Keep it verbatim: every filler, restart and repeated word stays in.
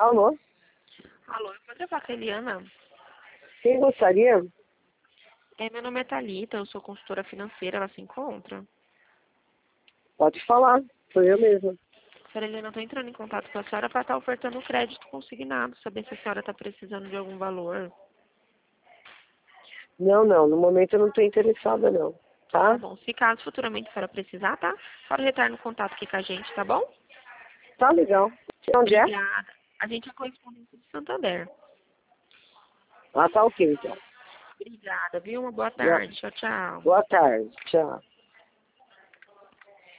Alô? Alô, eu poderia falar com a Eliana? Quem gostaria? É, meu nome é Thalita, eu sou consultora financeira, ela se encontra? Pode falar, sou eu mesma. Senhora Eliana, eu estou entrando em contato com a senhora para estar ofertando crédito consignado, saber se a senhora está precisando de algum valor. Não, não, no momento eu não estou interessada não, Tá tá? bom, se caso futuramente a senhora precisar, tá? A senhora retorna o contato aqui com a gente, tá bom? Tá legal. Onde é? Obrigada. A gente é correspondente de Santander. Ah, tá ok então. Obrigada, viu? Uma boa Boa, tarde. Tchau, tchau. boa tarde, tchau.